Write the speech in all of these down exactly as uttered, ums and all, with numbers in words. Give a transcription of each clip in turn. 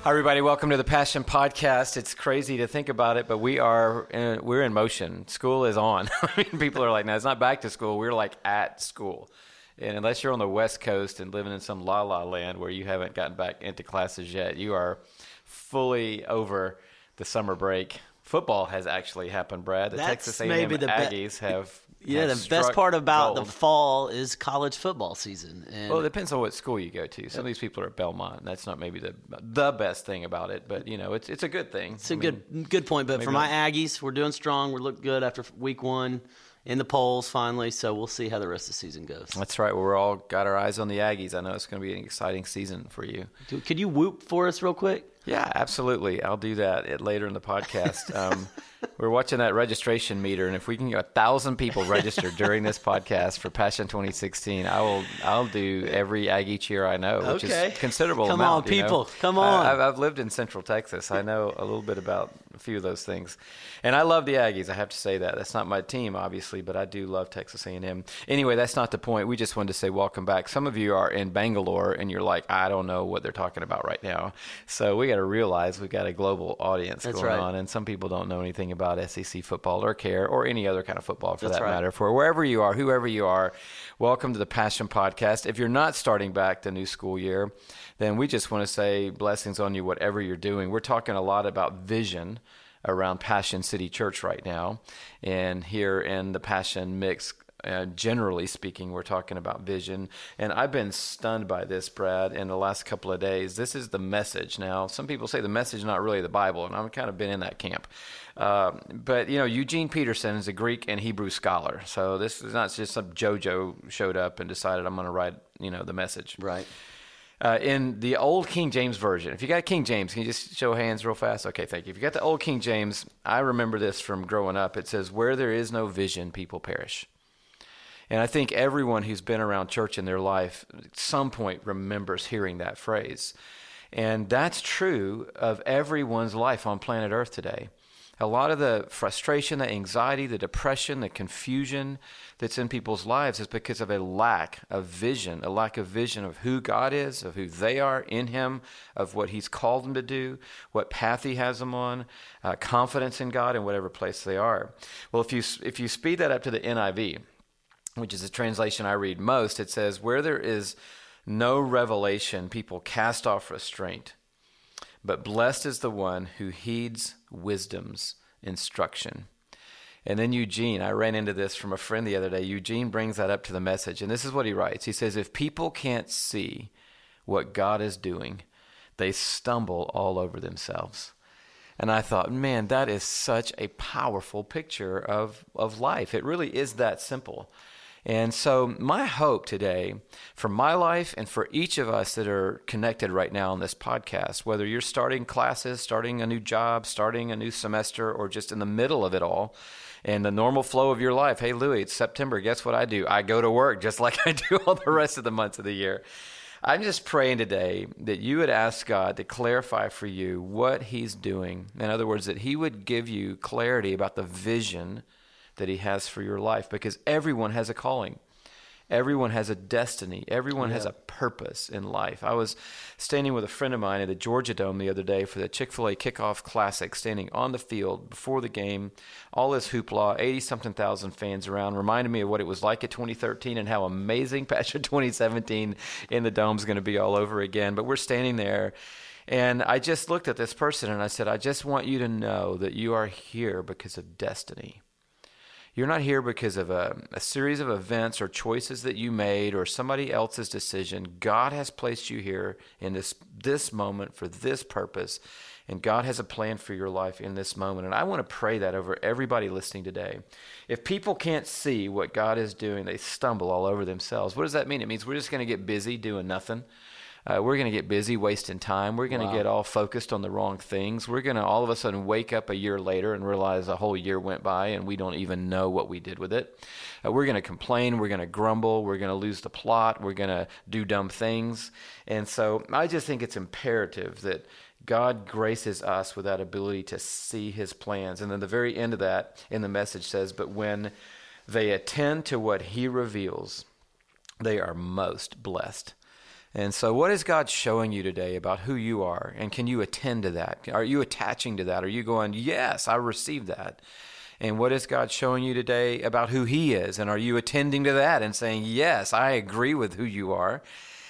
Hi, everybody. Welcome to the Passion Podcast. It's crazy to think about it, but we are in, we're in motion. School is on. I mean, people are like, no, it's not back to school. We're like at school. And unless you're on the West Coast and living in some la-la land where you haven't gotten back into classes yet, you are fully over the summer break. Football has actually happened, Brad. The That's Texas A and M maybe the be- Aggies have Yeah, have the best part about gold. the fall is college football season. And Well, it depends on what school you go to. Some of these people are at Belmont, and that's not maybe the the best thing about it, but you know, it's it's a good thing. it's a I mean, good good point. But for not. my Aggies, we're doing strong. We look good after week one in the polls finally. So we'll see how the rest of the season goes. That's right. Well, we're all got our eyes on the Aggies. I know it's going to be an exciting season for you. Dude, could you whoop for us real quick? Yeah, absolutely. I'll do that at, later in the podcast. Um, we're watching that registration meter, and if we can get a thousand people registered during this podcast for Passion twenty sixteen, I will. I'll do every Aggie cheer I know, which Okay. is considerable. Come amount, on, you know. people. Come on. I, I've, I've lived in Central Texas. I know a little bit about a few of those things, and I love the Aggies. I have to say that. That's not my team, obviously, but I do love Texas A and M. Anyway, that's not the point. We just wanted to say welcome back. Some of you are in Bangalore, and you're like, I don't know what they're talking about right now. So we got to realize we've got a global audience That's going right. on, and some people don't know anything about S E C football or care or any other kind of football for That's that right. matter. For wherever you are, whoever you are, welcome to the Passion Podcast. If you're not starting back the new school year, then we just want to say blessings on you, whatever you're doing. We're talking a lot about vision around Passion City Church right now, and here in the Passion Mix. Uh, generally speaking, we're talking about vision. And I've been stunned by this, Brad, in the last couple of days. This is the message. Now, some people say the message is not really the Bible, and I've kind of been in that camp. Uh, but, you know, Eugene Peterson is a Greek and Hebrew scholar. So this is not just some JoJo showed up and decided I'm going to write, you know, the message. Right. Uh, in the old King James Version, if you got King James, can you just show hands real fast? Okay, thank you. If you got the old King James, I remember this from growing up. It says, where there is no vision, people perish. And I think everyone who's been around church in their life at some point remembers hearing that phrase. And that's true of everyone's life on planet Earth today. A lot of the frustration, the anxiety, the depression, the confusion that's in people's lives is because of a lack of vision, a lack of vision of who God is, of who they are in Him, of what He's called them to do, what path He has them on, uh, confidence in God in whatever place they are. Well, if you if you speed that up to the N I V, which is the translation I read most, it says, where there is no revelation, people cast off restraint. But blessed is the one who heeds wisdom's instruction. And then Eugene, I ran into this from a friend the other day. Eugene brings that up to the message. And this is what he writes. He says, if people can't see what God is doing, they stumble all over themselves. And I thought, man, that is such a powerful picture of, of life. It really is that simple. And so my hope today for my life and for each of us that are connected right now on this podcast, whether you're starting classes, starting a new job, starting a new semester, or just in the middle of it all, and the normal flow of your life, hey, Louie, it's September. Guess what I do? I go to work just like I do all the rest of the months of the year. I'm just praying today that you would ask God to clarify for you what He's doing. In other words, that He would give you clarity about the vision that He has for your life, because everyone has a calling. Everyone has a destiny. Everyone Yeah. has a purpose in life. I was standing with a friend of mine at the Georgia Dome the other day for the Chick-fil-A Kickoff Classic, standing on the field before the game, all this hoopla, eighty-something thousand fans around, reminded me of what it was like at twenty thirteen and how amazing Passion twenty seventeen in the Dome is going to be all over again. But we're standing there, and I just looked at this person and I said, I just want you to know that you are here because of destiny. You're not here because of a, a series of events or choices that you made or somebody else's decision. God has placed you here in this this moment for this purpose, and God has a plan for your life in this moment. And I want to pray that over everybody listening today. If people can't see what God is doing, they stumble all over themselves. What does that mean? It means we're just going to get busy doing nothing. Uh, we're going to get busy wasting time. We're going to Wow. get all focused on the wrong things. We're going to all of a sudden wake up a year later and realize a whole year went by and we don't even know what we did with it. Uh, we're going to complain. We're going to grumble. We're going to lose the plot. We're going to do dumb things. And so I just think it's imperative that God graces us with that ability to see His plans. And then the very end of that in the message says, but when they attend to what He reveals, they are most blessed. And so what is God showing you today about who you are? And can you attend to that? Are you attaching to that? Are you going, yes, I received that? And what is God showing you today about who he is? And are you attending to that and saying, yes, I agree with who you are?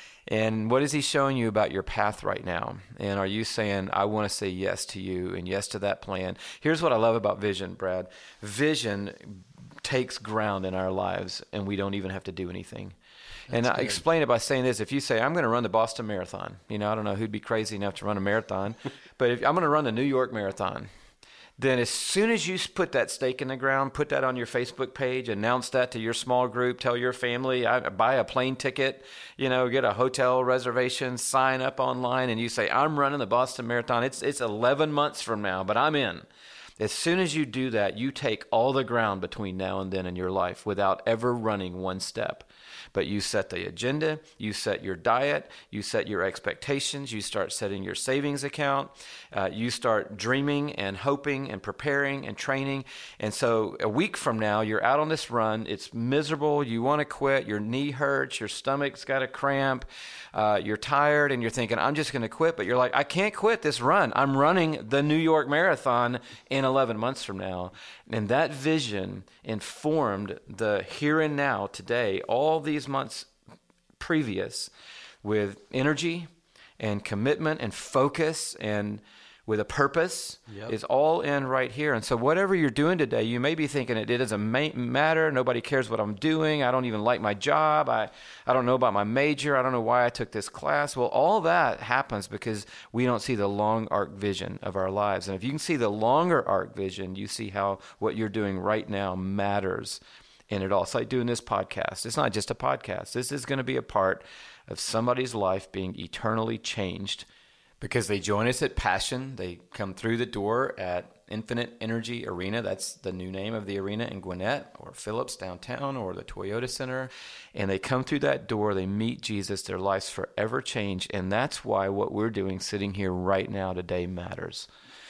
And what is he showing you about your path right now? And are you saying, I want to say yes to you and yes to that plan? Here's what I love about vision, Brad. Vision takes ground in our lives, and we don't even have to do anything. That's and I good. explain it by saying this. If you say, I'm going to run the Boston Marathon, you know, I don't know who'd be crazy enough to run a marathon, but if I'm going to run the New York Marathon, then as soon as you put that stake in the ground, put that on your Facebook page, announce that to your small group, tell your family, I, buy a plane ticket, you know, get a hotel reservation, sign up online, and you say, I'm running the Boston Marathon. It's it's eleven months from now, but I'm in. As soon as you do that, you take all the ground between now and then in your life without ever running one step. But you set the agenda, you set your diet, you set your expectations, you start setting your savings account, uh, you start dreaming and hoping and preparing and training. And so a week from now, you're out on this run, it's miserable, you want to quit, your knee hurts, your stomach's got a cramp, uh, you're tired, and you're thinking, I'm just going to quit. But you're like, I can't quit this run. I'm running the New York Marathon in eleven months from now. And that vision informed the here and now today, all these months previous, with energy and commitment and focus and with a purpose. Yep. Is all in right here. And so whatever you're doing today, you may be thinking it, it doesn't ma- matter. Nobody cares what I'm doing. I don't even like my job. I, I don't know about my major. I don't know why I took this class. Well, all that happens because we don't see the long arc vision of our lives. And if you can see the longer arc vision, you see how what you're doing right now matters in it all. It's like doing this podcast. It's not just a podcast. This is going to be a part of somebody's life being eternally changed because they join us at Passion. They come through the door at Infinite Energy Arena. That's the new name of the arena in Gwinnett or Phillips downtown or the Toyota Center. And they come through that door. They meet Jesus. Their lives forever change. And that's why what we're doing sitting here right now today matters.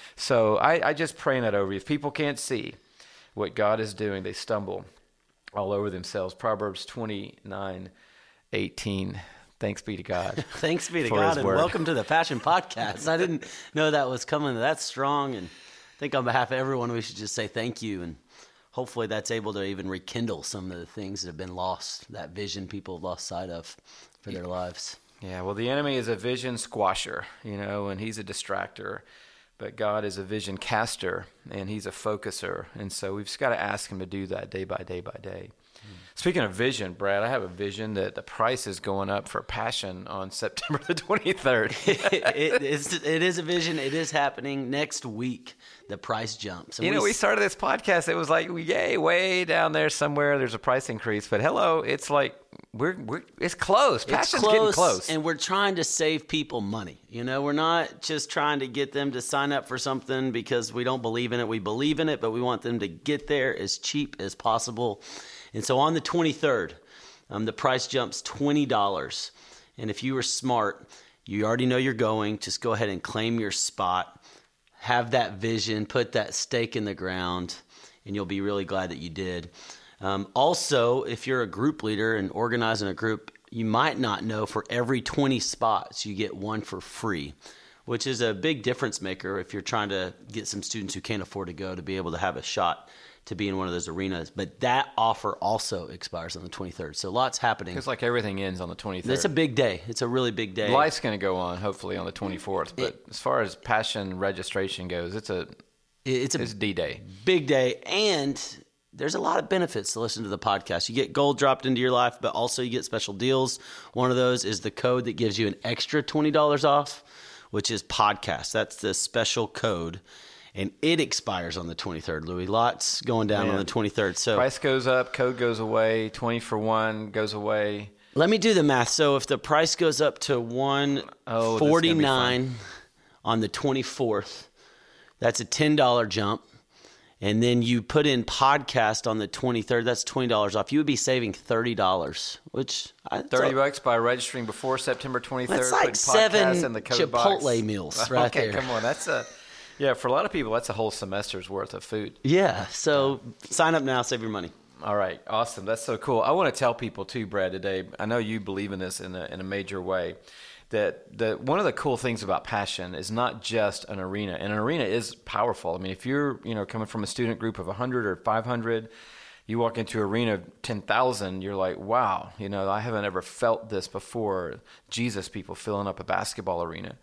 So I, I just praying that over you. If people can't see what God is doing, they stumble all over themselves. Proverbs twenty-nine eighteen. Thanks be to God. Thanks be to God, and welcome to the Passion Podcast. I didn't know that was coming that strong, and I think on behalf of everyone, we should just say thank you, and hopefully that's able to even rekindle some of the things that have been lost, that vision people have lost sight of for their lives. Yeah, well, the enemy is a vision squasher, you know, and he's a distractor. But God is a vision caster, and he's a focuser. And so we've just got to ask him to do that day by day by day. Mm. Speaking of vision, Brad, I have a vision that the price is going up for Passion on September the twenty-third. it, is, it is a vision. It is happening next week. The price jumps. And you know, we, we started this podcast. It was like, yay, way down there somewhere, there's a price increase. But hello, it's like, we're we're it's close. Passion's close, getting close. And we're trying to save people money. You know, we're not just trying to get them to sign up for something because we don't believe in it. We believe in it, but we want them to get there as cheap as possible. And so on the twenty-third, um, the price jumps twenty dollars. And if you were smart, you already know you're going. Just go ahead and claim your spot. Have that vision, put that stake in the ground, and you'll be really glad that you did. Um, also, if you're a group leader and organizing a group, you might not know for every twenty spots, you get one for free, which is a big difference maker if you're trying to get some students who can't afford to go to be able to have a shot to be in one of those arenas. But that offer also expires on the twenty-third. So lots happening. It's like everything ends on the twenty-third. It's a big day. It's a really big day. Life's going to go on, hopefully, on the twenty-fourth. But it, as far as Passion registration goes, it's a it's a it's D-Day. Big day. And there's a lot of benefits to listen to the podcast. You get gold dropped into your life, but also you get special deals. One of those is the code that gives you an extra twenty dollars off, which is podcast. That's the special code. And it expires on the twenty-third, Louis. Lots going down Man. on the twenty-third. So price goes up, code goes away, twenty for one goes away. Let me do the math. So if the price goes up to one forty-nine on the twenty-fourth, that's a ten dollars jump. And then you put in podcast on the twenty-third, that's twenty dollars off. You would be saving thirty dollars, which I, thirty bucks by registering before September twenty-third. That's like seven in the code Chipotle box. meals right okay, there. Okay, come on. That's a yeah, for a lot of people, that's a whole semester's worth of food. Yeah, so yeah. Sign up now, save your money. All right. Awesome. That's so cool. I want to tell people too, Brad, today, I know you believe in this in a, in a major way, that the, one of the cool things about Passion is not just an arena. And an arena is powerful. I mean, if you're, you know, coming from a student group of one hundred or five hundred, you walk into an arena of ten thousand, you're like, wow, you know, I haven't ever felt this before. Jesus people filling up a basketball arena.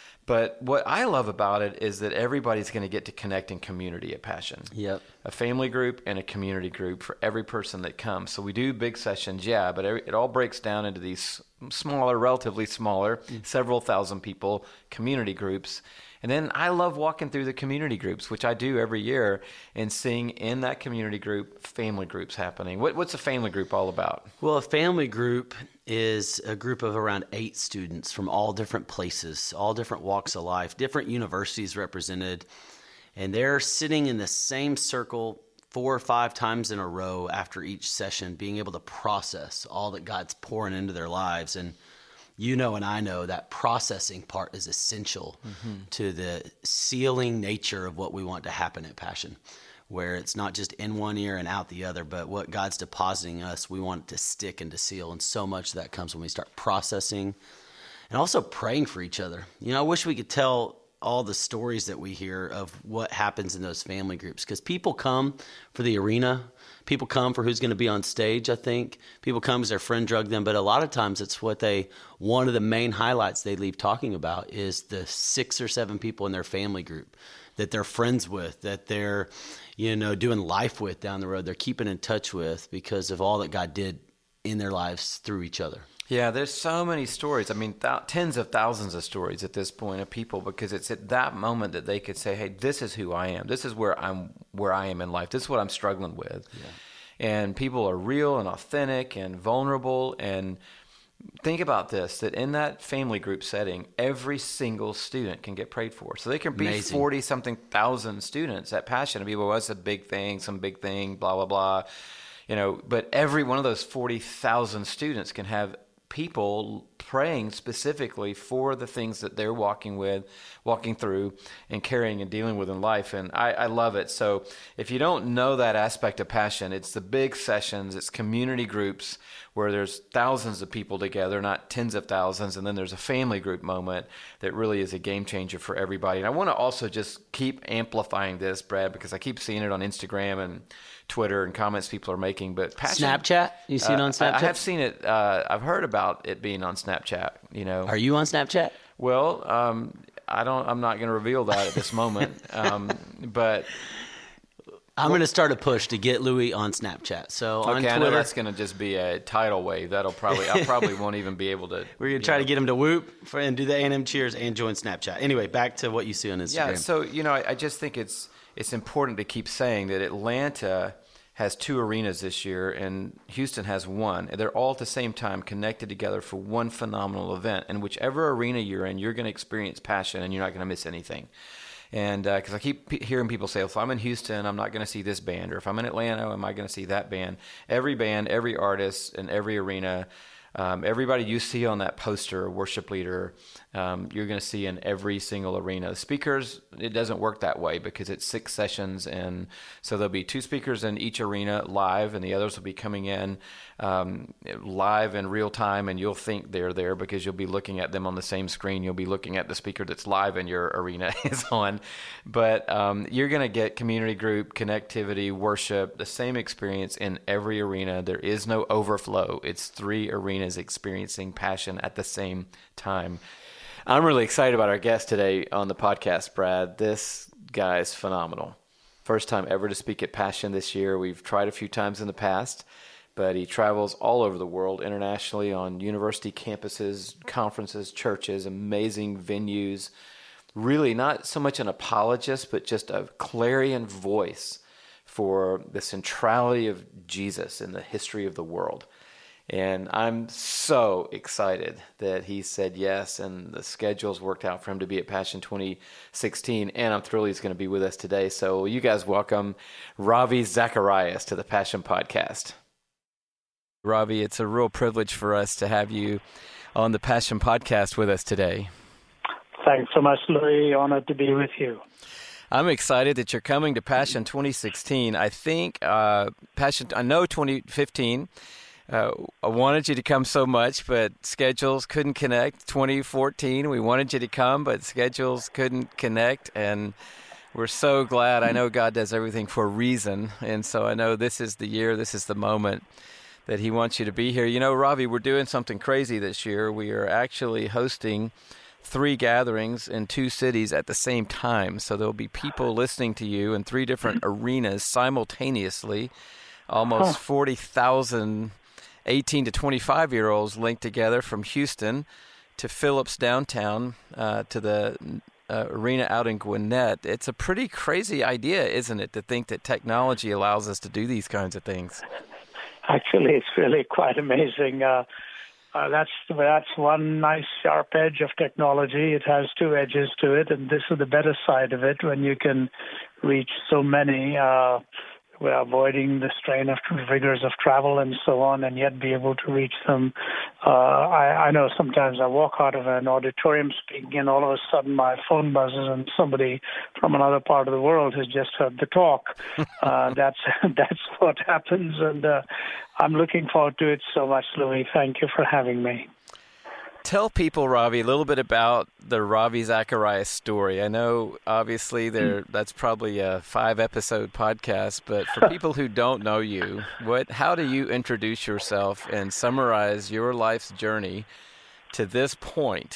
But what I love about it is that everybody's going to get to connect in community at Passion. Yep. A family group and a community group for every person that comes. So we do big sessions, yeah, but every, it all breaks down into these smaller, relatively smaller, mm. several thousand people community groups. And then I love walking through the community groups, which I do every year, and seeing in that community group family groups happening. What, what's a family group all about? Well, a family group is a group of around eight students from all different places, all different walks of life, different universities represented. And they're sitting in the same circle four or five times in a row after each session, being able to process all that God's pouring into their lives. And you know, and I know that processing part is essential mm-hmm. to the sealing nature of what we want to happen at Passion, where it's not just in one ear and out the other, but what God's depositing us, we want it to stick and to seal. And so much of that comes when we start processing and also praying for each other. You know, I wish we could tell all the stories that we hear of what happens in those family groups, because people come for the arena. People come for who's going to be on stage, I think. People come because their friend drugged them. But a lot of times it's what they, one of the main highlights they leave talking about is the six or seven people in their family group that they're friends with, that they're, you know, doing life with down the road. They're keeping in touch with because of all that God did in their lives through each other. Yeah, there's so many stories. I mean, th- tens of thousands of stories at this point of people, because it's at that moment that they could say, hey, this is who I am. This is where I'm where I am in life. This is what I'm struggling with. Yeah. And people are real and authentic and vulnerable. And think about this, that in that family group setting, every single student can get prayed for. So they can be forty-something thousand students at Passion. And people, well, it's a big thing, some big thing, blah, blah, blah. You know, but every one of those forty thousand students can have people praying specifically for the things that they're walking with, walking through, and carrying and dealing with in life. And I, I love it. So if you don't know that aspect of Passion, it's the big sessions, it's community groups where there's thousands of people together, not tens of thousands. And then there's a family group moment that really is a game changer for everybody. And I want to also just keep amplifying this, Brad, because I keep seeing it on Instagram and Twitter and comments people are making. But Passion, Snapchat? You see it on Snapchat? Uh, I have seen it. Uh, I've heard about it being on Snapchat. You know, are you on Snapchat? Well, um, I don't. I'm not going to reveal that at this moment. Um, but I'm going to start a push to get Louis on Snapchat. So okay, on Twitter, I know that's going to just be a tidal wave. That'll probably. I probably won't even be able to. We're going to try know. to get him to whoop for, and do the A and M cheers and join Snapchat. Anyway, back to what you see on Instagram. Yeah. So you know, I, I just think it's it's important to keep saying that Atlanta has two arenas this year, and Houston has one. And they're all at the same time connected together for one phenomenal event. And whichever arena you're in, you're going to experience Passion, and you're not going to miss anything. And because uh, I keep p- hearing people say, well, if I'm in Houston, I'm not going to see this band. Or if I'm in Atlanta, am I going to see that band? Every band, every artist, and every arena, um, everybody you see on that poster, worship leader, um, you're going to see in every single arena. The speakers, it doesn't work that way because it's six sessions, and so there'll be two speakers in each arena live, and the others will be coming in um, live in real time, and you'll think they're there because you'll be looking at them on the same screen. You'll be looking at the speaker that's live in your arena is on. But um, you're going to get community group, connectivity, worship, the same experience in every arena. There is no overflow. It's three arenas experiencing Passion at the same time. I'm really excited about our guest today on the podcast, Brad. This guy is phenomenal. First time ever to speak at Passion this year. We've tried a few times in the past, but he travels all over the world internationally on university campuses, conferences, churches, amazing venues. Really not so much an apologist, but just a clarion voice for the centrality of Jesus in the history of the world. And I'm so excited that he said yes, and the schedule's worked out for him to be at Passion twenty sixteen, and I'm thrilled he's going to be with us today. So you guys welcome Ravi Zacharias to the Passion Podcast. Ravi, it's a real privilege for us to have you on the Passion Podcast with us today. Thanks so much, Louis. Honored to be with you. I'm excited that you're coming to Passion twenty sixteen. I think uh, Passion, I know twenty fifteen. Uh, I wanted you to come so much, but schedules couldn't connect. twenty fourteen, we wanted you to come, but schedules couldn't connect, and we're so glad. I know God does everything for a reason, and so I know this is the year, this is the moment that he wants you to be here. You know, Ravi, we're doing something crazy this year. We are actually hosting three gatherings in two cities at the same time, so there'll be people listening to you in three different arenas simultaneously, almost forty thousand eighteen to twenty-five-year-olds linked together from Houston to Phillips downtown uh, to the uh, arena out in Gwinnett. It's a pretty crazy idea, isn't it, to think that technology allows us to do these kinds of things? Actually, it's really quite amazing. Uh, uh, that's that's one nice sharp edge of technology. It has two edges to it, and this is the better side of it when you can reach so many uh We're avoiding the strain of rigors of travel and so on, and yet be able to reach them. Uh, I, I know sometimes I walk out of an auditorium speaking, and all of a sudden my phone buzzes, and somebody from another part of the world has just heard the talk. Uh, that's that's what happens, and uh, I'm looking forward to it so much, Louis. Thank you for having me. Tell people, Ravi, a little bit about the Ravi Zacharias story. I know, obviously, there that's probably a five-episode podcast, but for people who don't know you, what, how do you introduce yourself and summarize your life's journey to this point?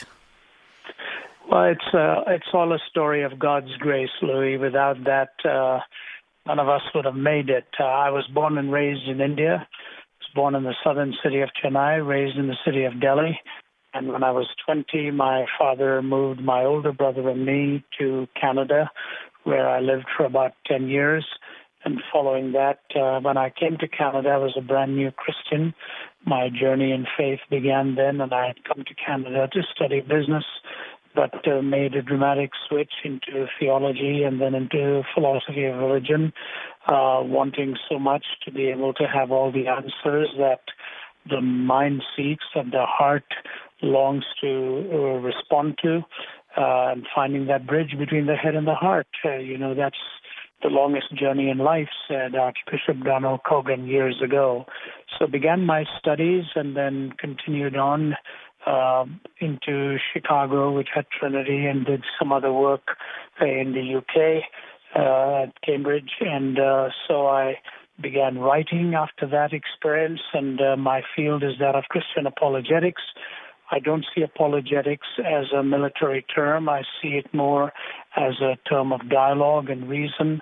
Well, it's uh, it's all a story of God's grace, Louis. Without that, uh, none of us would have made it. Uh, I was born and raised in India. I was born in the southern city of Chennai, raised in the city of Delhi. And when I was twenty, my father moved my older brother and me to Canada, where I lived for about ten years. And following that, uh, when I came to Canada, I was a brand new Christian. My journey in faith began then, and I had come to Canada to study business, but uh, made a dramatic switch into theology and then into philosophy of religion, uh, wanting so much to be able to have all the answers that the mind seeks, that the heart longs to uh, respond to, uh, and finding that bridge between the head and the heart. Uh, you know, that's the longest journey in life, said Archbishop Donald Cogan years ago. So began my studies and then continued on uh, into Chicago, which had Trinity, and did some other work uh, in the U K uh, at Cambridge. And uh, so I began writing after that experience, and uh, my field is that of Christian apologetics. I don't see apologetics as a military term. I see it more as a term of dialogue and reason.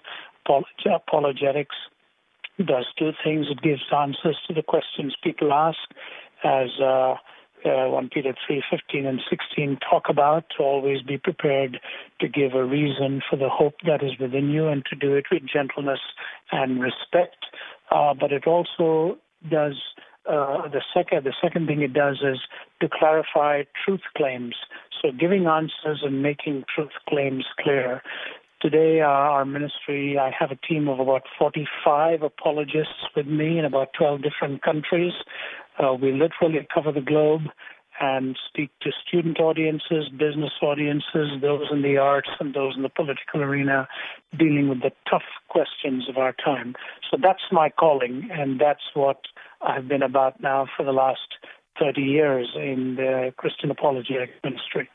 Apologetics does two things. It gives answers to the questions people ask, as uh, uh, First Peter three fifteen and sixteen talk about, to always be prepared to give a reason for the hope that is within you and to do it with gentleness and respect. Uh, but it also does Uh, the second, the second thing it does is to clarify truth claims. So giving answers and making truth claims clear. Today, uh, our ministry, I have a team of about forty-five apologists with me in about twelve different countries. Uh, we literally cover the globe and speak to student audiences, business audiences, those in the arts and those in the political arena, dealing with the tough questions of our time. So that's my calling, and that's what I've been about now for the last thirty years in the Christian apologetic ministry.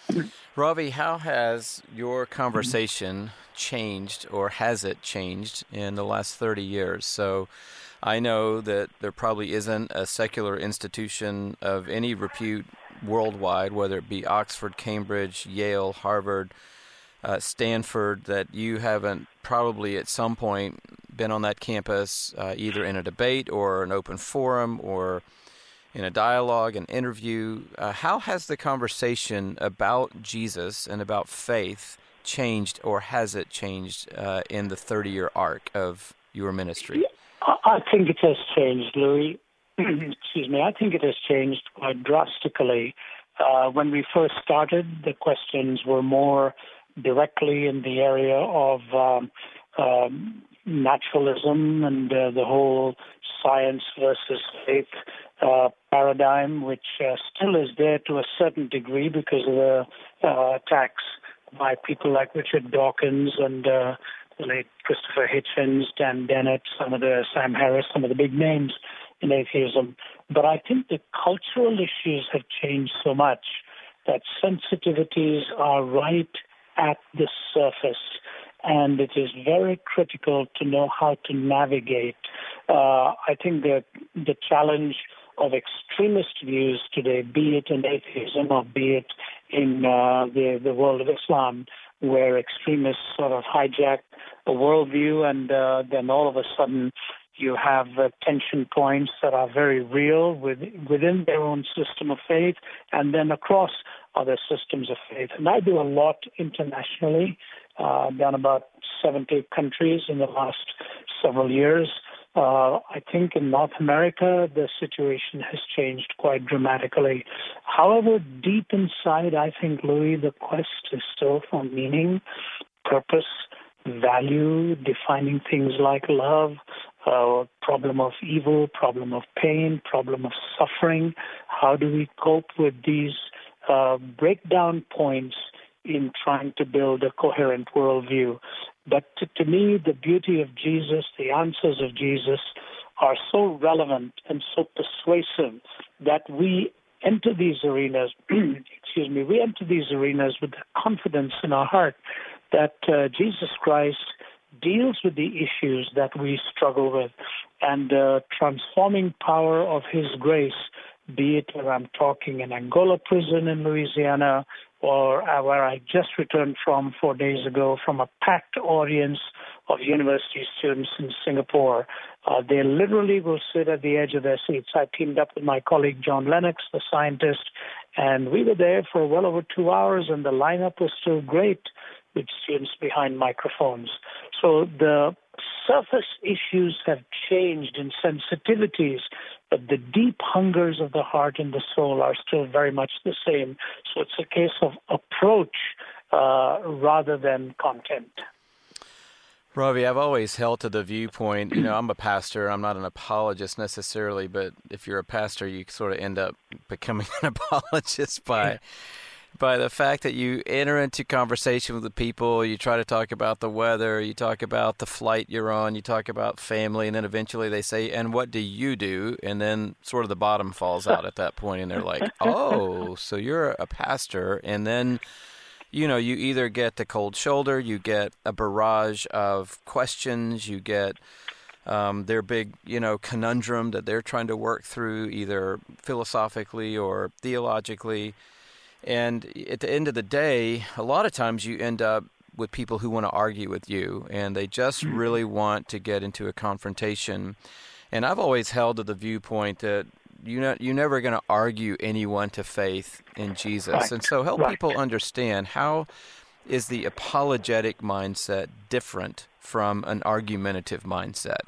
Ravi, how has your conversation changed, or has it changed in the last thirty years? So I know that there probably isn't a secular institution of any repute worldwide, whether it be Oxford, Cambridge, Yale, Harvard, uh, Stanford, that you haven't probably at some point been on that campus, uh, either in a debate or an open forum or in a dialogue, an interview. Uh, how has the conversation about Jesus and about faith changed, or has it changed uh, in the thirty-year arc of your ministry? I think it has changed, Louis. Excuse me. I think it has changed quite drastically. Uh, when we first started, the questions were more directly in the area of um, um, naturalism and uh, the whole science versus faith uh, paradigm, which uh, still is there to a certain degree because of the uh, attacks by people like Richard Dawkins and uh, the late Christopher Hitchens, Dan Dennett, some of the Sam Harris, some of the big names in atheism. But I think the cultural issues have changed so much that sensitivities are right at the surface, and it is very critical to know how to navigate. Uh, I think that the challenge of extremist views today, be it in atheism or be it in uh, the, the world of Islam, where extremists sort of hijack a worldview and uh, then all of a sudden you have uh, tension points that are very real with, within their own system of faith and then across other systems of faith. And I do a lot internationally, uh, done about seventy countries in the last several years. Uh, I think in North America, the situation has changed quite dramatically. However, deep inside, I think, Louis, the quest is still for meaning, purpose, value, defining things like love, uh, problem of evil, problem of pain, problem of suffering. How do we cope with these uh, breakdown points in trying to build a coherent worldview? But to, to me, the beauty of Jesus, the answers of Jesus are so relevant and so persuasive that we enter these arenas, excuse me, we enter these arenas with the confidence in our heart that uh, Jesus Christ deals with the issues that we struggle with, and the transforming power of his grace, be it where I'm talking in Angola prison in Louisiana, or uh, where I just returned from four days ago from a packed audience of university students in Singapore. Uh, they literally will sit at the edge of their seats. I teamed up with my colleague John Lennox, the scientist, and we were there for well over two hours, and the lineup was still great with students behind microphones. So the surface issues have changed in sensitivities, but the deep hungers of the heart and the soul are still very much the same. So it's a case of approach uh, rather than content. Ravi, I've always held to the viewpoint, you know, I'm a pastor, I'm not an apologist necessarily, but if you're a pastor, you sort of end up becoming an apologist by... by the fact that you enter into conversation with the people, you try to talk about the weather, you talk about the flight you're on, you talk about family, and then eventually they say, and what do you do? And then sort of the bottom falls out at that point, and they're like, oh, so you're a pastor. And then, you know, you either get the cold shoulder, you get a barrage of questions, you get um, their big, you know, conundrum that they're trying to work through either philosophically or theologically. And at the end of the day, a lot of times you end up with people who want to argue with you, and they just really want to get into a confrontation. And I've always held to the viewpoint that you know, you're never going to argue anyone to faith in Jesus. Right. And so help Right. people understand, how is the apologetic mindset different from an argumentative mindset?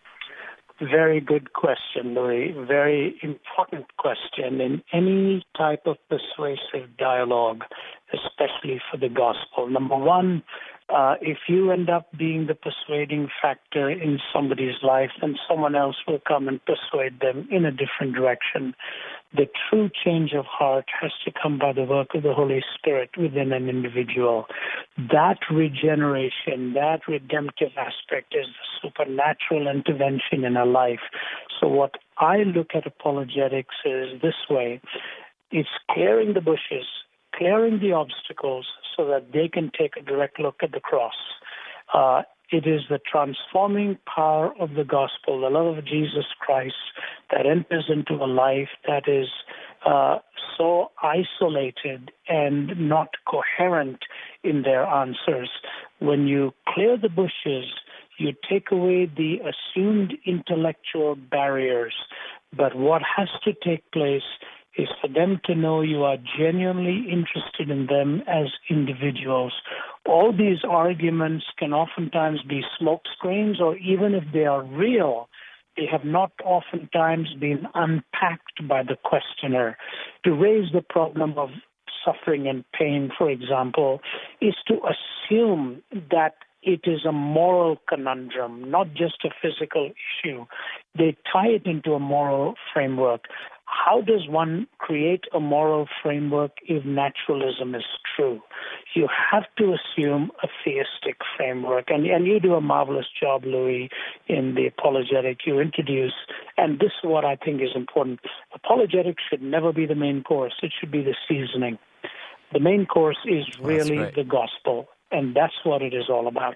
Very good question, Louis. Very important question in any type of persuasive dialogue, especially for the gospel. Number one, uh, if you end up being the persuading factor in somebody's life, then someone else will come and persuade them in a different direction. The true change of heart has to come by the work of the Holy Spirit within an individual. That regeneration, that redemptive aspect is the supernatural intervention in a life. So what I look at apologetics is this way. It's clearing the bushes, clearing the obstacles so that they can take a direct look at the cross. Uh, It is the transforming power of the gospel, the love of Jesus Christ, that enters into a life that is uh, so isolated and not coherent in their answers. When you clear the bushes, you take away the assumed intellectual barriers. But what has to take place is for them to know you are genuinely interested in them as individuals. All these arguments can oftentimes be smoke screens, or even if they are real, they have not oftentimes been unpacked by the questioner. To raise the problem of suffering and pain, for example, is to assume that it is a moral conundrum, not just a physical issue. They tie it into a moral framework. How does one create a moral framework if naturalism is true. You have to assume a theistic framework. And, and you do a marvelous job, Louis, in the apologetic you introduce. And this is what I think is important. Apologetics should never be the main course. It should be the seasoning. The main course is really right. the gospel, and that's what it is all about.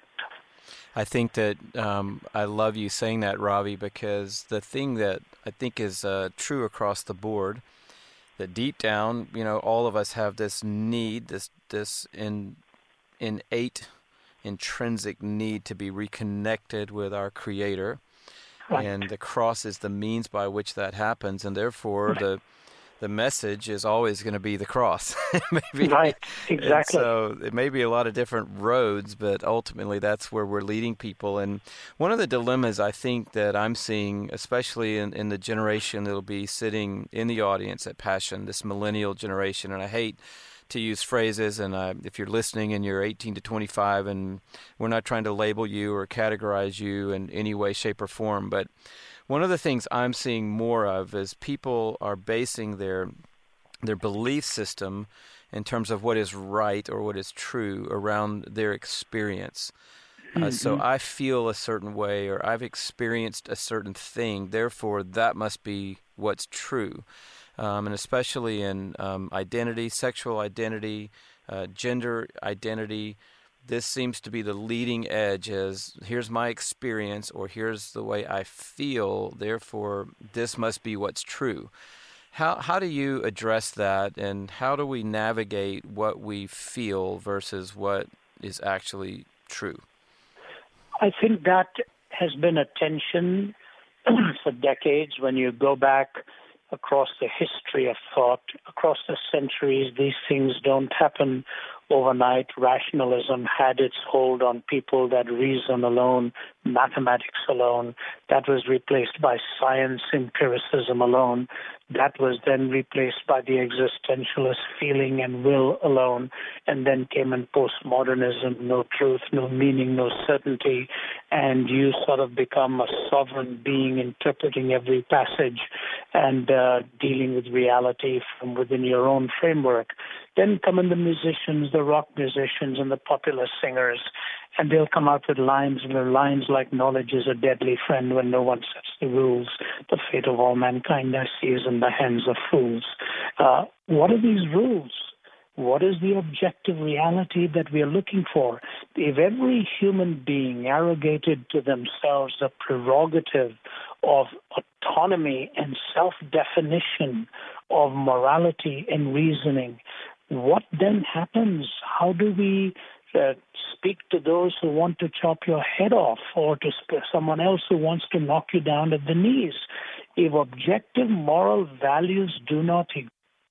I think that um, I love you saying that, Ravi, because the thing that I think is uh, true across the board, that deep down, you know, all of us have this need, this this in, innate, intrinsic need to be reconnected with our Creator, right. And the cross is the means by which that happens, and therefore right. the the message is always going to be the cross. Maybe. Right, exactly. And so it may be a lot of different roads, but ultimately that's where we're leading people. And one of the dilemmas I think that I'm seeing, especially in, in the generation that will be sitting in the audience at Passion, this millennial generation, and I hate to use phrases, and uh, if you're listening and you're eighteen to twenty-five, and we're not trying to label you or categorize you in any way, shape, or form, but one of the things I'm seeing more of is people are basing their their belief system in terms of what is right or what is true around their experience. Mm-hmm. Uh, so I feel a certain way, or I've experienced a certain thing, therefore that must be what's true. Um, and especially in um, identity, sexual identity, uh, gender identity, this seems to be the leading edge as here's my experience, or here's the way I feel, therefore this must be what's true. How how do you address that, and how do we navigate what we feel versus what is actually true? I think that has been a tension for decades. When you go back across the history of thought, across the centuries, these things don't happen overnight. Rationalism had its hold on people, that reason alone, mathematics alone. That was replaced by science, empiricism alone. That was then replaced by the existentialist feeling and will alone. And then came in postmodernism, no truth, no meaning, no certainty. And you sort of become a sovereign being interpreting every passage and uh, dealing with reality from within your own framework. Then come in the musicians, the rock musicians and the popular singers, and they'll come out with lines, lines like knowledge is a deadly friend when no one sets the rules. The fate of all mankind I see is in the hands of fools. Uh, what are these rules? What is the objective reality that we are looking for? If every human being arrogated to themselves the prerogative of autonomy and self-definition of morality and reasoning, what then happens? How do we uh, speak to those who want to chop your head off, or to sp- someone else who wants to knock you down at the knees? If objective moral values do not exist,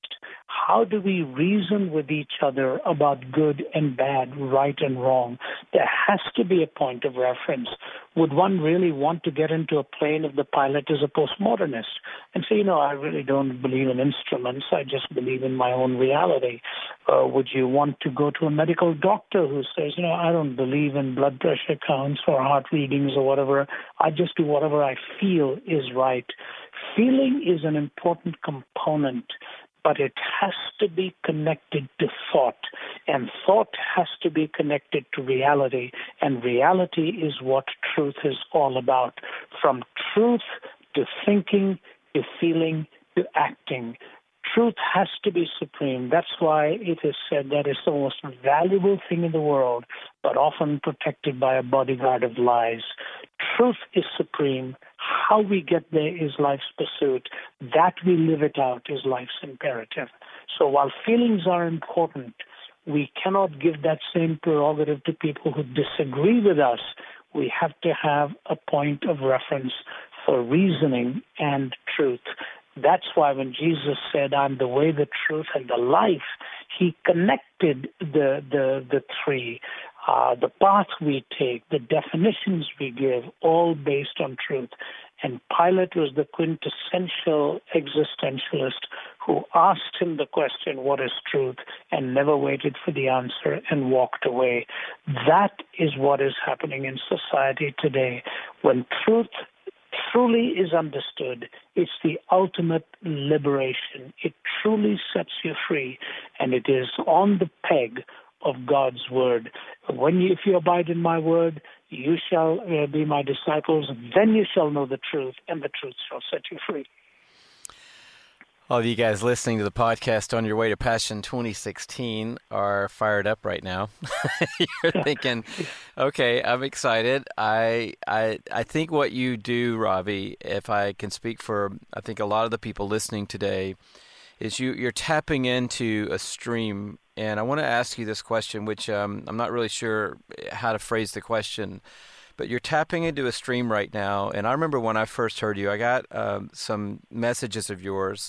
how do we reason with each other about good and bad, right and wrong? There has to be a point of reference. Would one really want to get into a plane if the pilot is a postmodernist and say, you know, I really don't believe in instruments, I just believe in my own reality? Uh, would you want to go to a medical doctor who says, you know, I don't believe in blood pressure counts or heart readings or whatever, I just do whatever I feel is right? Feeling is an important component, but it has to be connected to thought, and thought has to be connected to reality, and reality is what truth is all about. From truth to thinking to feeling to acting, truth has to be supreme. That's why it is said that it's the most valuable thing in the world, but often protected by a bodyguard of lies. Truth is supreme. How we get there is life's pursuit. That we live it out is life's imperative. So while feelings are important, we cannot give that same prerogative to people who disagree with us. We have to have a point of reference for reasoning and truth. That's why when Jesus said, I'm the way, the truth, and the life, he connected the the, the three. Uh, the path we take, the definitions we give, all based on truth. And Pilate was the quintessential existentialist who asked him the question, what is truth, and never waited for the answer and walked away. That is what is happening in society today. When truth truly is understood, it's the ultimate liberation. It truly sets you free, and it is on the peg of God's word. When you, if you abide in my word, you shall uh, be my disciples, then you shall know the truth, and the truth shall set you free. All of you guys listening to the podcast on your way to Passion twenty sixteen are fired up right now. You're thinking, okay, I'm excited. I, I I think what you do, Ravi, if I can speak for, I think a lot of the people listening today, is you, you're tapping into a stream. And I want to ask you this question, which um, I'm not really sure how to phrase the question, but you're tapping into a stream right now. And I remember when I first heard you, I got um, some messages of yours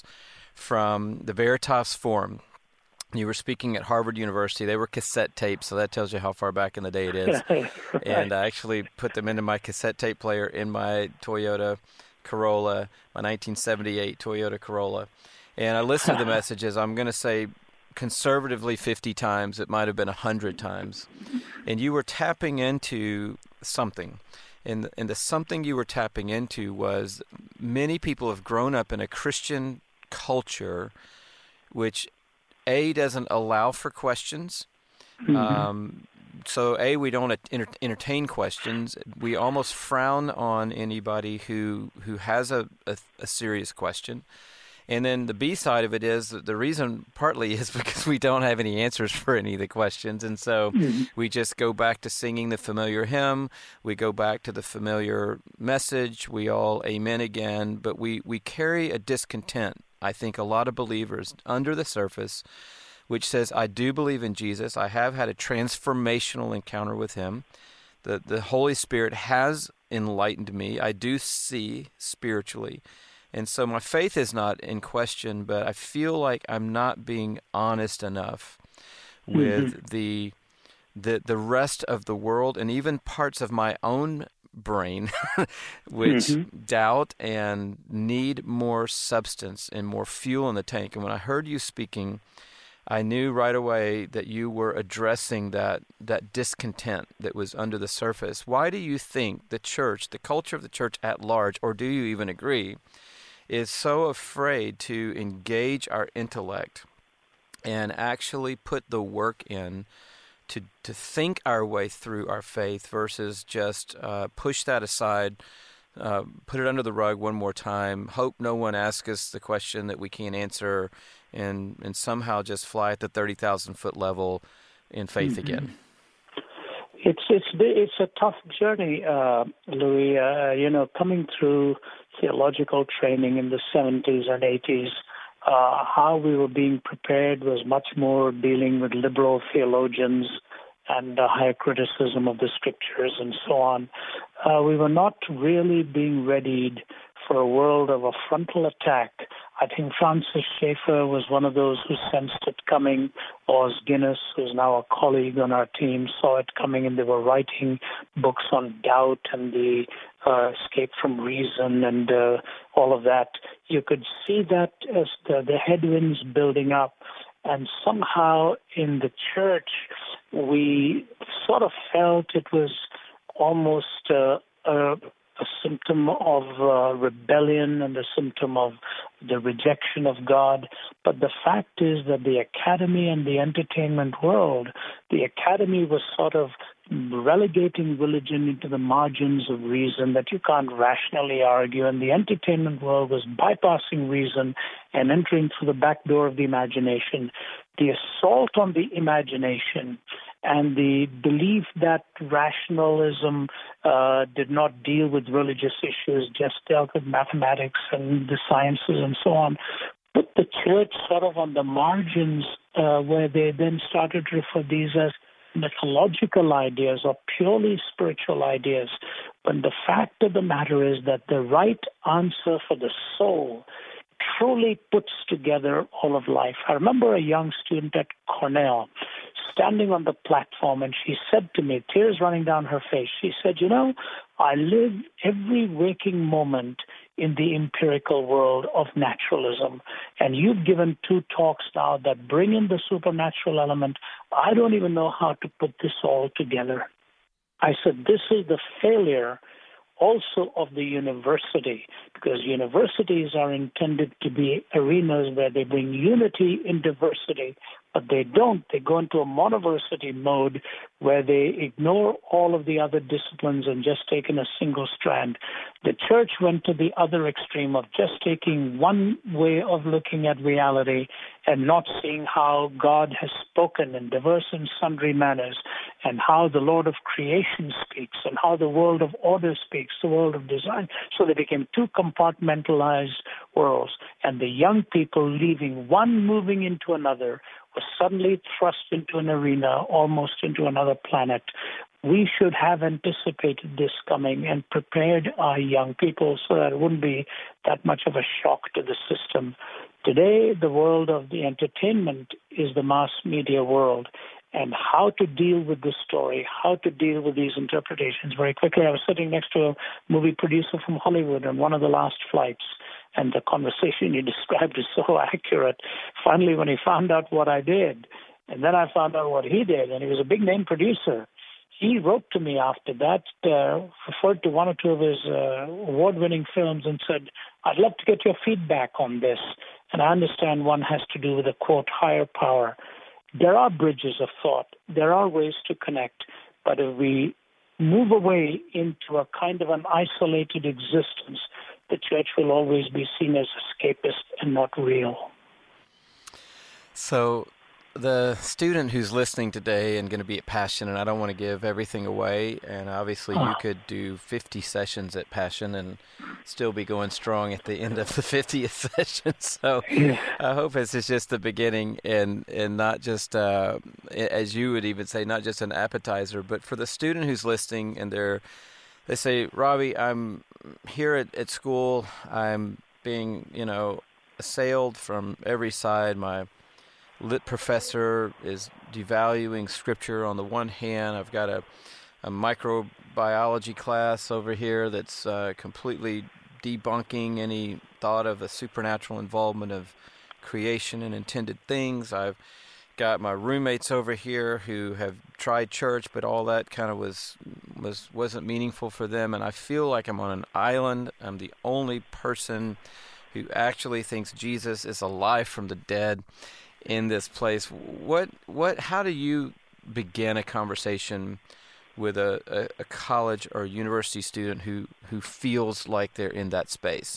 from the Veritas Forum. You were speaking at Harvard University. They were cassette tapes, so that tells you how far back in the day it is. Right. And I actually put them into my cassette tape player in my Toyota Corolla, my nineteen seventy-eight Toyota Corolla. And I listened to the messages. I'm going to say conservatively fifty times. It might have been one hundred times. And you were tapping into something. And, and the something you were tapping into was many people have grown up in a Christian culture which, A, doesn't allow for questions. Mm-hmm. Um, so, A, we don't enter- entertain questions. We almost frown on anybody who who has a, a, a serious question. And then the B side of it is that the reason partly is because we don't have any answers for any of the questions. And so mm-hmm. we just go back to singing the familiar hymn. We go back to the familiar message. We all amen again. But we, we carry a discontent, I think, a lot of believers under the surface, which says, I do believe in Jesus. I have had a transformational encounter with him. The, the Holy Spirit has enlightened me. I do see spiritually. And so my faith is not in question, but I feel like I'm not being honest enough with mm-hmm. the the the rest of the world and even parts of my own brain, which mm-hmm. doubt and need more substance and more fuel in the tank. And when I heard you speaking, I knew right away that you were addressing that that discontent that was under the surface. Why do you think the church, the culture of the church at large, or do you even agree, is so afraid to engage our intellect and actually put the work in to to think our way through our faith versus just uh, push that aside, uh, put it under the rug one more time, hope no one asks us the question that we can't answer, and, and somehow just fly at the thirty thousand foot level in faith mm-hmm. again? It's it's it's a tough journey, uh, Louis. Uh, you know, coming through theological training in the seventies and eighties, uh, how we were being prepared was much more dealing with liberal theologians and uh, higher criticism of the scriptures and so on. Uh, we were not really being readied for a world of a frontal attack. I think Francis Schaeffer was one of those who sensed it coming. Os Guinness, who's now a colleague on our team, saw it coming, and they were writing books on doubt and the uh, escape from reason and uh, all of that. You could see that as the, the headwinds building up, and somehow in the church we sort of felt it was almost uh, a a symptom of uh, rebellion and a symptom of the rejection of God. But the fact is that the academy and the entertainment world, the academy was sort of relegating religion into the margins of reason that you can't rationally argue, and the entertainment world was bypassing reason and entering through the back door of the imagination. The assault on the imagination and the belief that rationalism uh, did not deal with religious issues, just dealt with mathematics and the sciences and so on, put the church sort of on the margins uh, where they then started to refer these as mythological ideas or purely spiritual ideas. But the fact of the matter is that the right answer for the soul truly puts together all of life. I remember a young student at Cornell standing on the platform, and she said to me, tears running down her face, she said, you know, I live every waking moment in the empirical world of naturalism, and you've given two talks now that bring in the supernatural element. I don't even know how to put this all together. I said, this is the failure also of the university, because universities are intended to be arenas where they bring unity in diversity, but they don't. They go into a monoversity mode where they ignore all of the other disciplines and just take in a single strand. The church went to the other extreme of just taking one way of looking at reality and not seeing how God has spoken in diverse and sundry manners, and how the Lord of creation speaks, and how the world of order speaks, the world of design. So they became two compartmentalized worlds, and the young people, leaving one moving into another, were suddenly thrust into an arena, almost into another planet. We should have anticipated this coming and prepared our young people so that it wouldn't be that much of a shock to the system. Today, the world of the entertainment is the mass media world, and how to deal with this story, how to deal with these interpretations. Very quickly, I was sitting next to a movie producer from Hollywood on one of the last flights, and the conversation you described is so accurate. Finally, when he found out what I did, and then I found out what he did, and he was a big-name producer, he wrote to me after that, uh, referred to one or two of his uh, award-winning films and said, I'd love to get your feedback on this. And I understand one has to do with a, quote, higher power. There are bridges of thought. There are ways to connect. But if we move away into a kind of an isolated existence, the church will always be seen as escapist and not real. So the student who's listening today and going to be at Passion, and I don't want to give everything away, and obviously you could do fifty sessions at Passion and still be going strong at the end of the fiftieth session. So Yeah. I hope this is just the beginning, and, and not just, uh, as you would even say, not just an appetizer, but for the student who's listening and they're, they say, Robbie, I'm here at, at school, I'm being, you know, assailed from every side. My lit professor is devaluing scripture on the one hand. I've got a, a microbiology class over here that's uh, completely debunking any thought of a supernatural involvement of creation and intended things. I've got my roommates over here who have tried church, but all that kind of was was wasn't meaningful for them, and I feel like I'm on an island. I'm the only person who actually thinks Jesus is alive from the dead in this place. What what how do you begin a conversation with a, a, a college or university student who, who feels like they're in that space?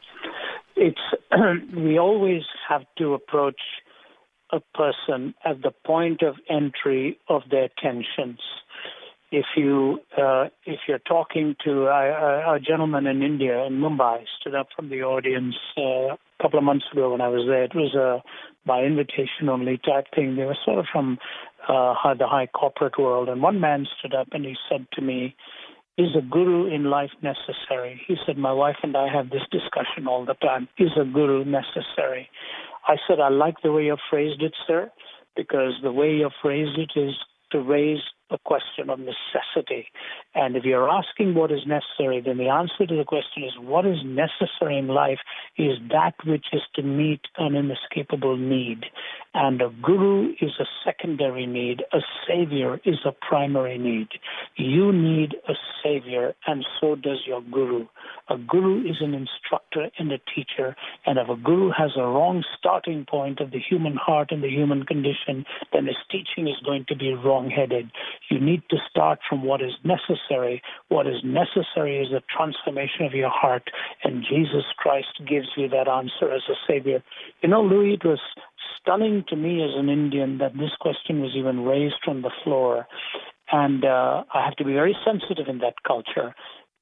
It's we always have to approach a person at the point of entry of their tensions. If you uh, if you're talking to uh, a gentleman in India, in Mumbai, stood up from the audience uh, a couple of months ago when I was there. It was a by invitation only type thing. They were sort of from uh, the high corporate world, and one man stood up and he said to me, "Is a guru in life necessary?" He said, "My wife and I have this discussion all the time. Is a guru necessary?" I said, "I like the way you phrased it, sir, because the way you phrased it is to raise a question of necessity. And if you're asking what is necessary, then the answer to the question is what is necessary in life is that which is to meet an inescapable need. And a guru is a secondary need. A savior is a primary need. You need a savior, and so does your guru. A guru is an instructor and a teacher, and if a guru has a wrong starting point of the human heart and the human condition, then his teaching is going to be wrong-headed. You need to start from what is necessary. What is necessary is a transformation of your heart, and Jesus Christ gives you that answer as a savior. You know, Louis, it was stunning to me as an Indian that this question was even raised from the floor, and uh, I have to be very sensitive in that culture.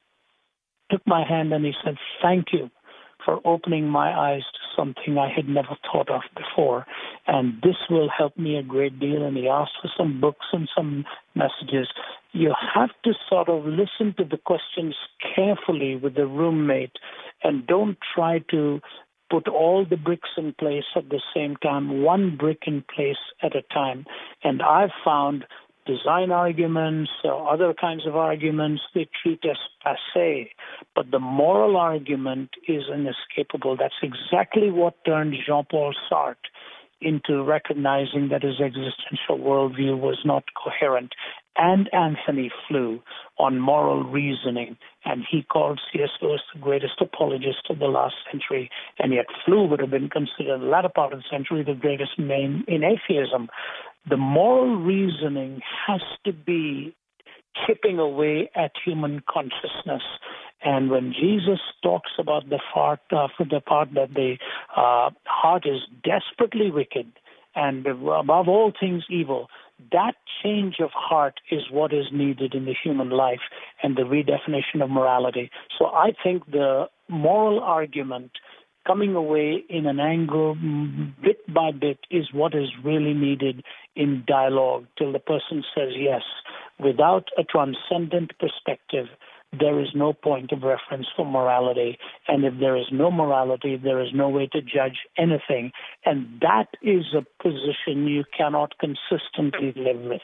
Took my hand and he said, "Thank you for opening my eyes to something I had never thought of before, and this will help me a great deal." And he asked for some books and some messages. You have to sort of listen to the questions carefully with the roommate, and don't try to put all the bricks in place at the same time, one brick in place at a time. And I've found design arguments or other kinds of arguments, they treat as passé. But the moral argument is inescapable. That's exactly what turned Jean-Paul Sartre into recognizing that his existential worldview was not coherent. And Anthony Flew on moral reasoning, and he called C S. Lewis the greatest apologist of the last century, and yet Flew would have been considered in the latter part of the century the greatest name in atheism. The moral reasoning has to be chipping away at human consciousness. And when Jesus talks about the part, uh, the part that the uh, heart is desperately wicked and above all things evil, that change of heart is what is needed in the human life and the redefinition of morality. So I think the moral argument coming away in an angle bit by bit is what is really needed in dialogue till the person says yes. Without a transcendent perspective, there is no point of reference for morality. And if there is no morality, there is no way to judge anything. And that is a position you cannot consistently live with.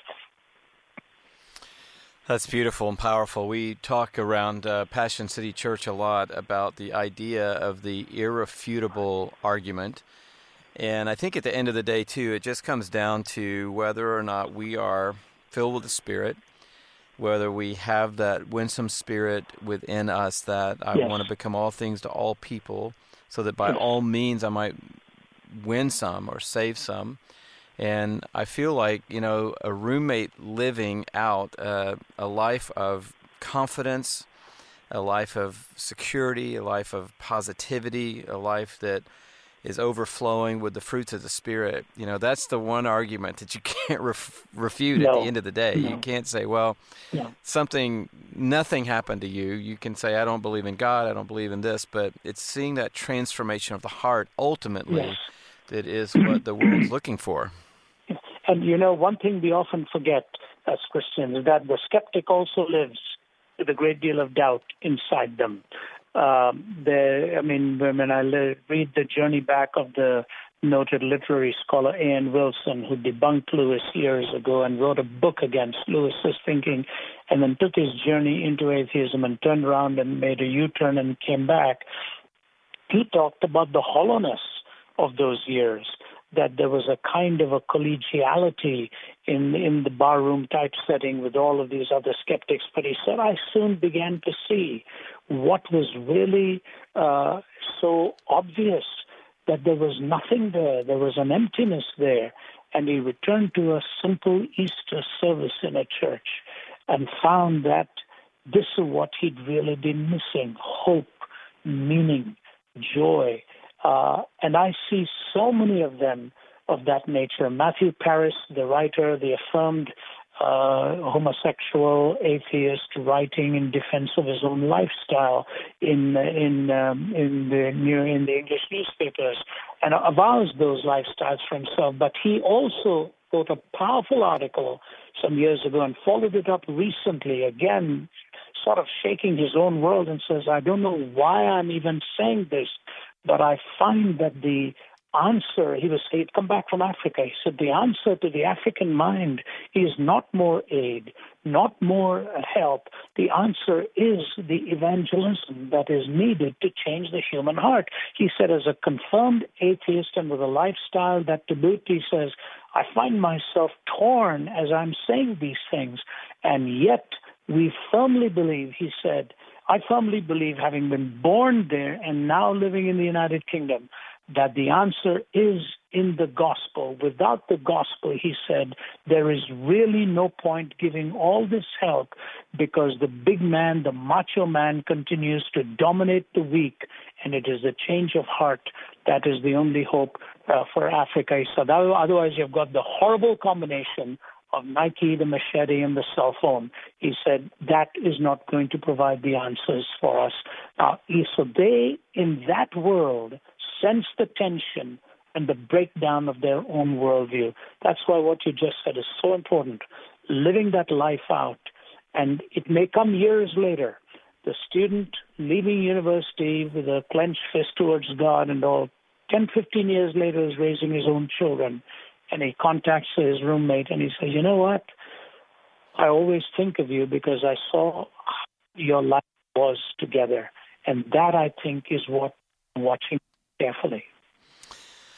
That's beautiful and powerful. We talk around uh, Passion City Church a lot about the idea of the irrefutable argument. And I think at the end of the day, too, it just comes down to whether or not we are filled with the Spirit, whether we have that winsome spirit within us that I yes. want to become all things to all people so that by yes. all means I might win some or save some. And I feel like, you know, a roommate living out uh, a life of confidence, a life of security, a life of positivity, a life that is overflowing with the fruits of the Spirit. You know, that's the one argument that you can't ref- refute no. at the end of the day. No. You can't say, well, no. something, nothing happened to you. You can say, I don't believe in God, I don't believe in this, but it's seeing that transformation of the heart ultimately yes. that is what the world's looking for. And, you know, one thing we often forget as Christians is that the skeptic also lives with a great deal of doubt inside them. Um, the, I mean, when I read the journey back of the noted literary scholar A N Wilson, who debunked Lewis years ago and wrote a book against Lewis's thinking, and then took his journey into atheism and turned around and made a U-turn and came back, he talked about the hollowness of those years, that there was a kind of a collegiality in in the barroom type setting with all of these other skeptics. But he said, I soon began to see what was really uh, so obvious, that there was nothing there. There was an emptiness there. And he returned to a simple Easter service in a church and found that this is what he'd really been missing: hope, meaning, joy. Uh, and I see so many of them of that nature. Matthew Paris, the writer, the affirmed uh, homosexual atheist, writing in defense of his own lifestyle in in um, in the new in the English newspapers, and avows those lifestyles for himself. But he also wrote a powerful article some years ago and followed it up recently, again, sort of shaking his own world, and says, I don't know why I'm even saying this, but I find that the answer, he was he'd come back from Africa, he said the answer to the African mind is not more aid, not more help. The answer is the evangelism that is needed to change the human heart. He said, as a confirmed atheist and with a lifestyle that to boot, he says, I find myself torn as I'm saying these things, and yet we firmly believe, he said, I firmly believe, having been born there and now living in the United Kingdom, that the answer is in the gospel. Without the gospel, he said, there is really no point giving all this help, because the big man, the macho man, continues to dominate the weak, and it is the change of heart that is the only hope uh, for Africa. He said, otherwise you've got the horrible combination of Nike, the machete, and the cell phone. He said that is not going to provide the answers for us. Uh, so they, in that world, sense the tension and the breakdown of their own worldview. That's why what you just said is so important, living that life out. And it may come years later, the student leaving university with a clenched fist towards God and all, ten, fifteen years later is raising his own children. And he contacts his roommate and he says, you know what? I always think of you because I saw how your life was together. And that, I think, is what I'm watching carefully.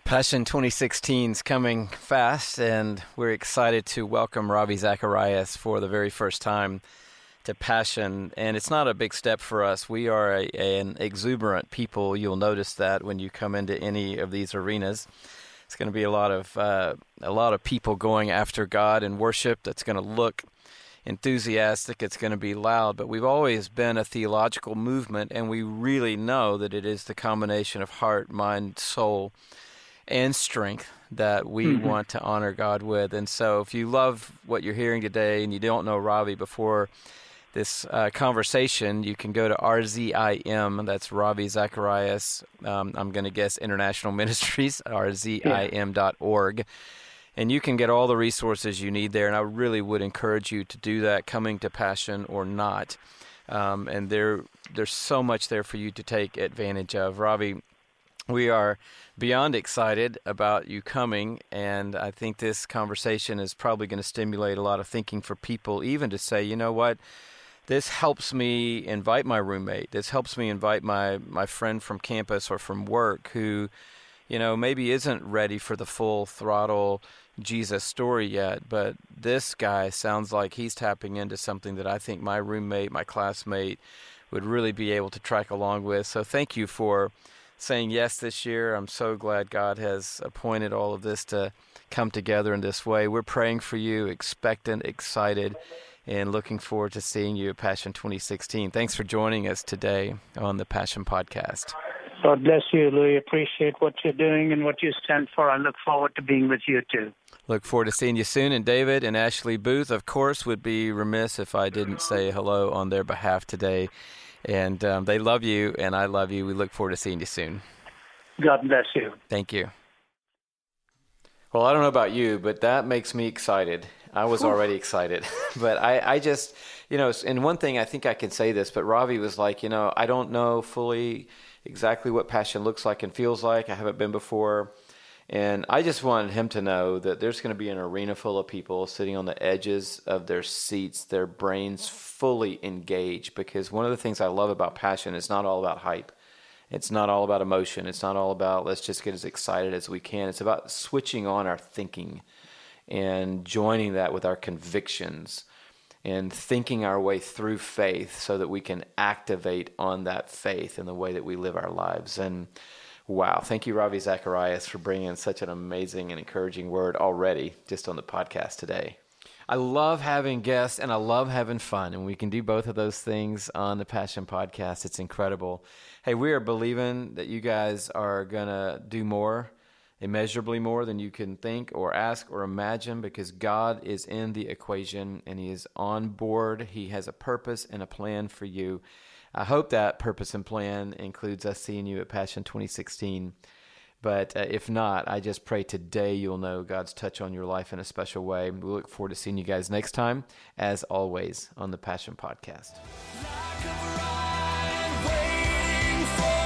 Passion twenty sixteen is coming fast, and we're excited to welcome Ravi Zacharias for the very first time to Passion. And it's not a big step for us. We are a, an exuberant people. You'll notice that when you come into any of these arenas. It's going to be a lot of uh, a lot of people going after God in worship. That's going to look enthusiastic. It's going to be loud. But we've always been a theological movement, and we really know that it is the combination of heart, mind, soul, and strength that we mm-hmm. want to honor God with. And so if you love what you're hearing today and you don't know Ravi before this uh, conversation, you can go to R Z I M, that's Ravi Zacharias, um, I'm going to guess International Ministries, R Z I M dot org, and you can get all the resources you need there, and I really would encourage you to do that, coming to Passion or not. Um, and there, there's so much there for you to take advantage of. Ravi, we are beyond excited about you coming, and I think this conversation is probably going to stimulate a lot of thinking for people, even to say, you know what, this helps me invite my roommate. This helps me invite my, my friend from campus or from work who, you know, maybe isn't ready for the full throttle Jesus story yet, but this guy sounds like he's tapping into something that I think my roommate, my classmate would really be able to track along with. So thank you for saying yes this year. I'm so glad God has appointed all of this to come together in this way. We're praying for you, expectant, excited, and looking forward to seeing you at Passion twenty sixteen. Thanks for joining us today on the Passion Podcast. God bless you, Louis. Appreciate what you're doing and what you stand for. I look forward to being with you too. Look forward to seeing you soon. And David and Ashley Booth, of course, would be remiss if I didn't say hello on their behalf today. And um, they love you, and I love you. We look forward to seeing you soon. God bless you. Thank you. Well, I don't know about you, but that makes me excited. I was already excited. But I, I just, you know, and one thing I think I can say this, but Ravi was like, you know, I don't know fully exactly what Passion looks like and feels like. I haven't been before. And I just wanted him to know that there's going to be an arena full of people sitting on the edges of their seats, their brains fully engaged, because one of the things I love about Passion is not all about hype. It's not all about emotion. It's not all about let's just get as excited as we can. It's about switching on our thinking and joining that with our convictions and thinking our way through faith so that we can activate on that faith in the way that we live our lives. And wow, thank you, Ravi Zacharias, for bringing such an amazing and encouraging word already just on the podcast today. I love having guests and I love having fun, and we can do both of those things on the Passion Podcast. It's incredible. Hey, we are believing that you guys are going to do more, immeasurably more than you can think or ask or imagine, because God is in the equation and He is on board. He has a purpose and a plan for you. I hope that purpose and plan includes us seeing you at Passion twenty sixteen. But uh, if not, I just pray today you'll know God's touch on your life in a special way. We look forward to seeing you guys next time, as always, on the Passion Podcast. Like a bride waiting for